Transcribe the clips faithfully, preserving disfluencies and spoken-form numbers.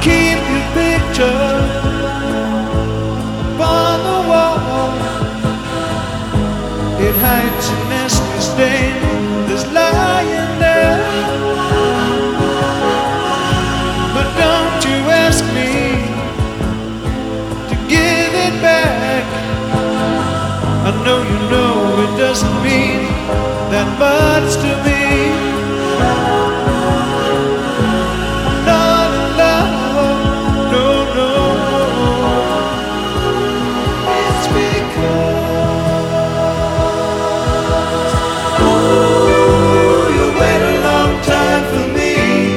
keep your picture upon the wall. It hides a nasty stain that's lying there. But don't you ask me to give it back. I know you know it doesn't mean that much to me. I'm not in love, no, no. It's because ooh, you wait a long time for me.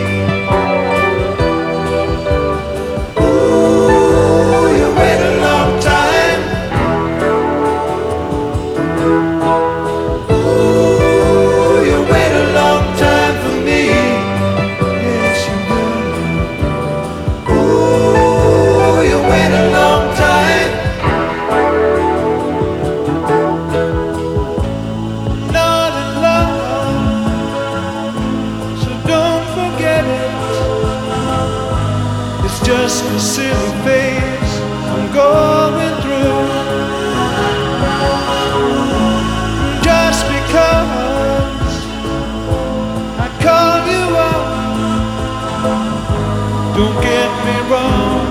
Ooh, you wait a long time. Ooh, you wait a long time for me. Yes, you will. Ooh, you wait a long time. Not in love, so don't forget it. It's just a silly phase I'm going through. Just because I call you up, don't get me wrong,